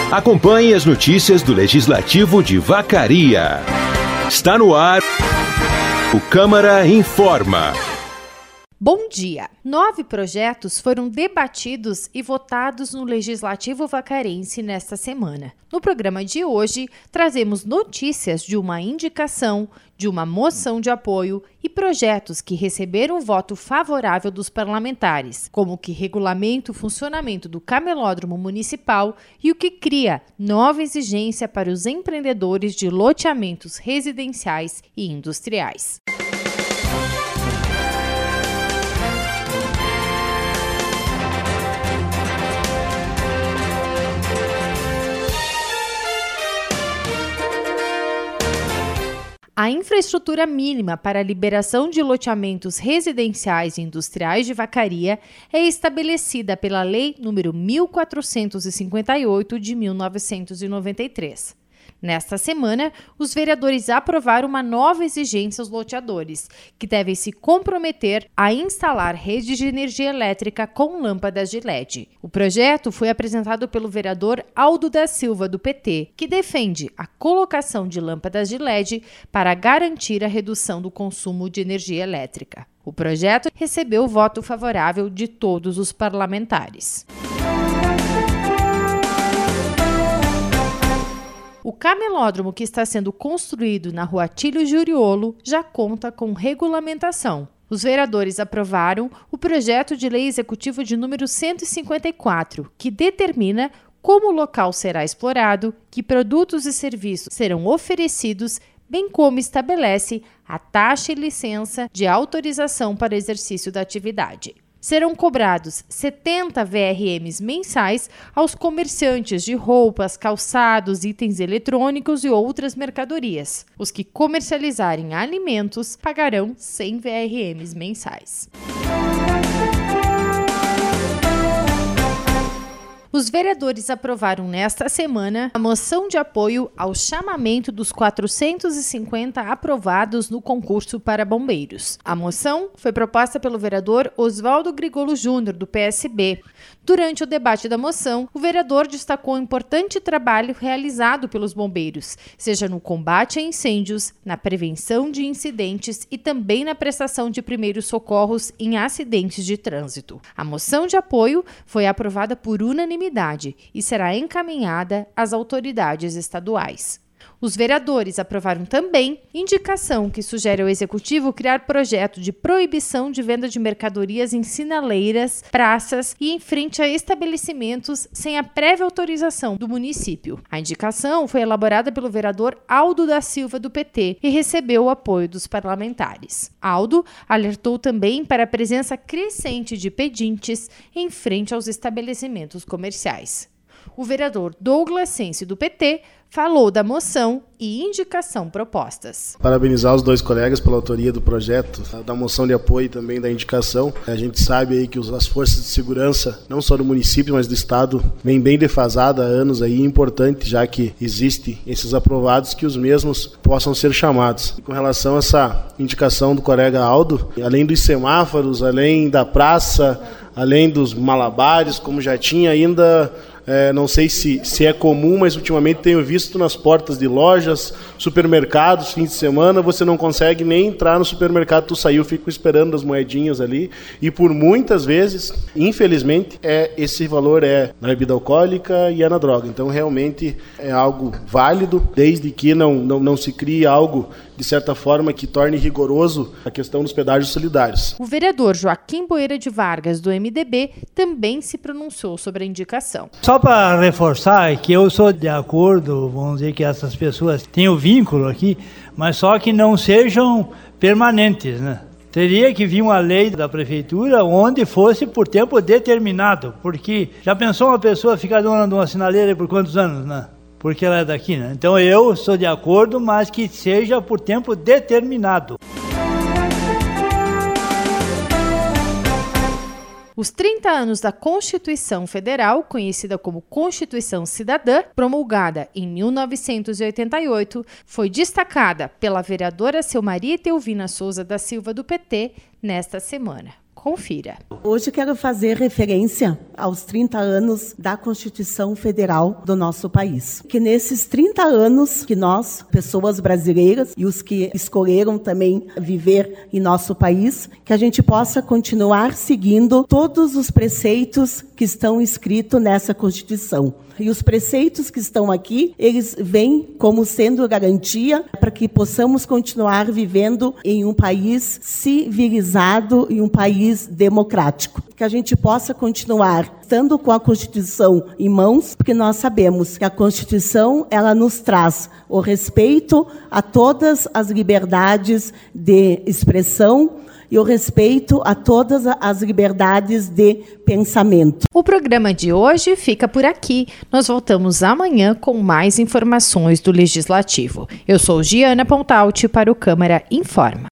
Acompanhe as notícias do Legislativo de Vacaria. Está no ar o Câmara Informa. Bom dia! 9 projetos foram debatidos e votados no Legislativo Vacarense nesta semana. No programa de hoje, trazemos notícias de uma indicação, de uma moção de apoio e projetos que receberam voto favorável dos parlamentares, como o que regulamenta o funcionamento do Camelódromo Municipal e o que cria nova exigência para os empreendedores de loteamentos residenciais e industriais. A infraestrutura mínima para a liberação de loteamentos residenciais e industriais de Vacaria é estabelecida pela Lei nº 1458 de 1993. Nesta semana, os vereadores aprovaram uma nova exigência aos loteadores, que devem se comprometer a instalar redes de energia elétrica com lâmpadas de LED. O projeto foi apresentado pelo vereador Aldo da Silva, do PT, que defende a colocação de lâmpadas de LED para garantir a redução do consumo de energia elétrica. O projeto recebeu o voto favorável de todos os parlamentares. O camelódromo que está sendo construído na Rua Atílio Juriolo já conta com regulamentação. Os vereadores aprovaram o projeto de lei executivo de número 154, que determina como o local será explorado, que produtos e serviços serão oferecidos, bem como estabelece a taxa e licença de autorização para o exercício da atividade. Serão cobrados 70 VRMs mensais aos comerciantes de roupas, calçados, itens eletrônicos e outras mercadorias. Os que comercializarem alimentos pagarão 100 VRMs mensais. Os vereadores aprovaram nesta semana a moção de apoio ao chamamento dos 450 aprovados no concurso para bombeiros. A moção foi proposta pelo vereador Oswaldo Grigolo Júnior, do PSB. Durante o debate da moção, o vereador destacou o importante trabalho realizado pelos bombeiros, seja no combate a incêndios, na prevenção de incidentes e também na prestação de primeiros socorros em acidentes de trânsito. A moção de apoio foi aprovada por unanimidade e será encaminhada às autoridades estaduais. Os vereadores aprovaram também indicação que sugere ao Executivo criar projeto de proibição de venda de mercadorias em sinaleiras, praças e em frente a estabelecimentos sem a prévia autorização do município. A indicação foi elaborada pelo vereador Aldo da Silva, do PT, e recebeu o apoio dos parlamentares. Aldo alertou também para a presença crescente de pedintes em frente aos estabelecimentos comerciais. O vereador Douglas Sense, do PT, falou da moção e indicação propostas. Parabenizar os dois colegas pela autoria do projeto, da moção de apoio e também da indicação. A gente sabe aí que as forças de segurança, não só do município, mas do estado, vem bem defasada há anos aí, importante, já que existem esses aprovados, que os mesmos possam ser chamados. E com relação a essa indicação do colega Aldo, além dos semáforos, além da praça, além dos malabares, como já tinha ainda... não sei se é comum, mas ultimamente tenho visto nas portas de lojas, supermercados, fim de semana, você não consegue nem entrar no supermercado, tu saiu, fico esperando as moedinhas ali, e por muitas vezes, infelizmente, esse valor é na bebida alcoólica e é na droga. Então, realmente, é algo válido, desde que não se crie algo, de certa forma, que torne rigoroso a questão dos pedágios solidários. O vereador Joaquim Boeira de Vargas, do MDB, também se pronunciou sobre a indicação. Só para reforçar que eu sou de acordo, vamos dizer que essas pessoas têm o vínculo aqui, mas só que não sejam permanentes, né? Teria que vir uma lei da prefeitura onde fosse por tempo determinado, porque já pensou uma pessoa ficar dona de uma sinaleira por quantos anos, né? Porque ela é daqui, né? Então eu sou de acordo, mas que seja por tempo determinado. Os 30 anos da Constituição Federal, conhecida como Constituição Cidadã, promulgada em 1988, foi destacada pela vereadora Selmaria Teuvina Souza da Silva, do PT, nesta semana. Confira. Hoje quero fazer referência aos 30 anos da Constituição Federal do nosso país. Que nesses 30 anos que nós, pessoas brasileiras e os que escolheram também viver em nosso país, que a gente possa continuar seguindo todos os preceitos que estão escritos nessa Constituição. E os preceitos que estão aqui, eles vêm como sendo garantia para que possamos continuar vivendo em um país civilizado e um país democrático. Que a gente possa continuar estando com a Constituição em mãos, porque nós sabemos que a Constituição, ela nos traz o respeito a todas as liberdades de expressão e o respeito a todas as liberdades de pensamento. O programa de hoje fica por aqui. Nós voltamos amanhã com mais informações do Legislativo. Eu sou Giana Pontalti para o Câmara Informa.